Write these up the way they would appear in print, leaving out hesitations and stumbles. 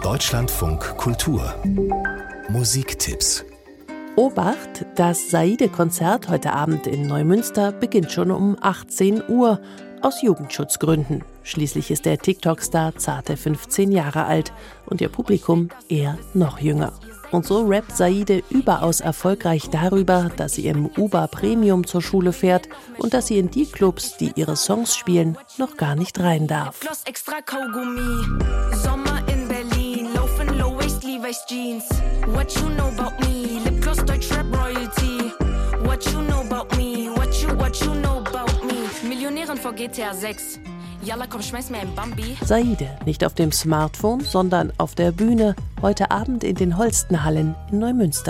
Deutschlandfunk Kultur Musiktipps. Obacht, das Saide-Konzert heute Abend in Neumünster beginnt schon um 18 Uhr, aus Jugendschutzgründen. Schließlich ist der TikTok-Star zarte 15 Jahre alt und ihr Publikum eher noch jünger. Und so rappt Saide überaus erfolgreich darüber, dass sie im Uber Premium zur Schule fährt und dass sie in die Clubs, die ihre Songs spielen, noch gar nicht rein darf. Floss extra Kaugummi, Sommer in Berlin, laufen Low-Waist, Levi's Jeans. What you know about me, Lipgloss, Deutschrap Royalty. What you know about me, what you know about me. Millionärin vor GTA 6. Jalla, komm, schmeiß mir ein Bambi. Saide, nicht auf dem Smartphone, sondern auf der Bühne, heute Abend in den Holstenhallen in Neumünster.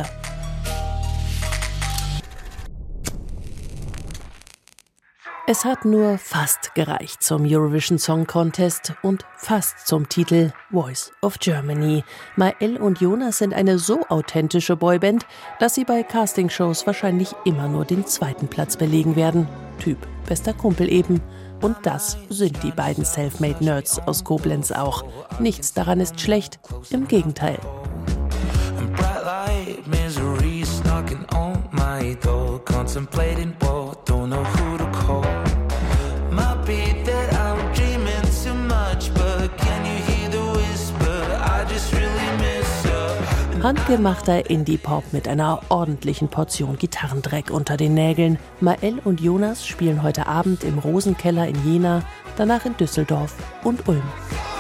Es hat nur fast gereicht zum Eurovision Song Contest und fast zum Titel Voice of Germany. Mael und Jonas sind eine so authentische Boyband, dass sie bei Castingshows wahrscheinlich immer nur den zweiten Platz belegen werden. Typ bester Kumpel eben. Und das sind die beiden Selfmade-Nerds aus Koblenz auch. Nichts daran ist schlecht, im Gegenteil. Handgemachter Indie-Pop mit einer ordentlichen Portion Gitarrendreck unter den Nägeln. Mael und Jonas spielen heute Abend im Rosenkeller in Jena, danach in Düsseldorf und Ulm.